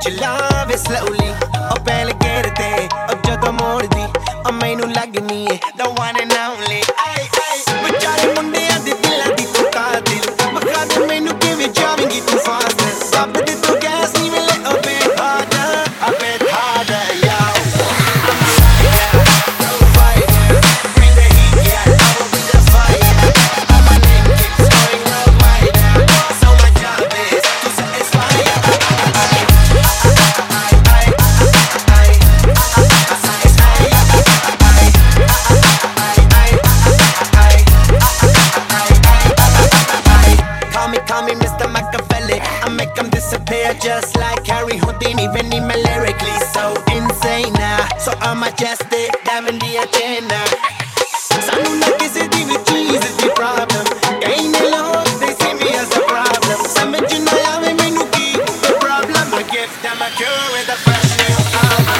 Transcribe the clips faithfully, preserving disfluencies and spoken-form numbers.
ਚਲਾਵੇ slowly ਉਹ ਪਹਿਲ ਗੇਰ ਤੇ ਉਹ ਜਦੋਂ ਮੋੜਦੀ ਉਹ ਮੈਨੂੰ ਲੱਗਨੀ ਏ the one and only ਆਏ ਆਏ ਵਿਚਾਰੇ ਮੁੰਡਿਆਂ ਦੇ ਦਿਲਾਂ ਦੀ ਤੂੰ ਕਾਤਿਲ ਮਖਾ ਦੇ ਮੈਨੂੰ ਕਿਵੇਂ ਜਾਵੇਂਗੀ ਤੂੰ ਫਾਸਟ ਸਭ ਦੇ ਤੂੰ ਗੈਸ ਨਹੀਂ ਮਿਲੇ ਉਹ ਬੇ harder a bit harder yo just like Harry Houdini, Vinny me lyrically so insane now. So I'm majestic, diamond the agenda. Sanu na kisi di vi cheese di problem. Kaine log they see me as a problem. Samajh na aave mainu ki the problem. I give them a cure with a fresh new album.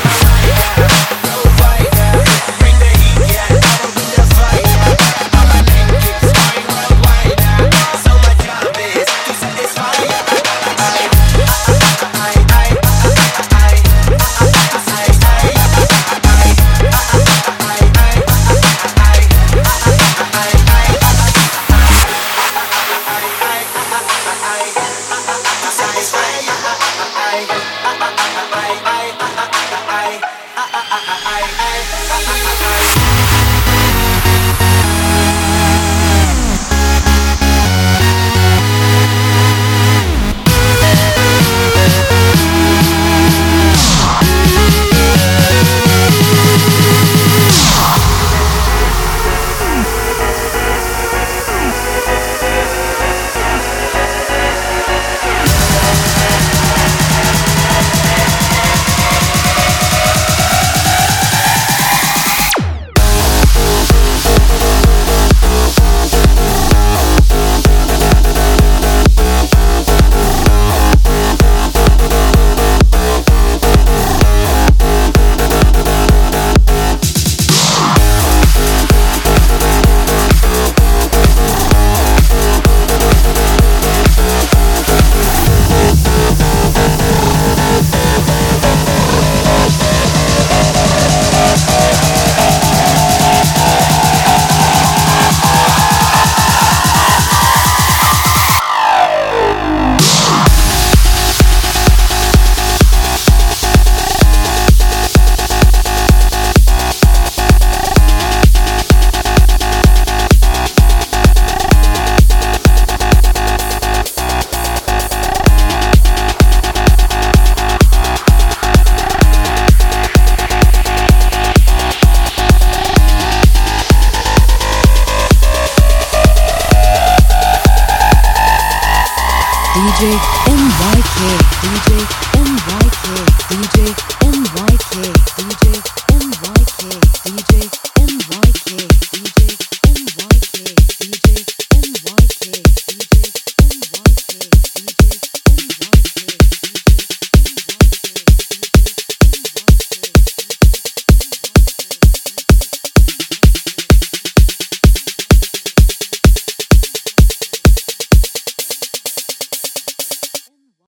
D J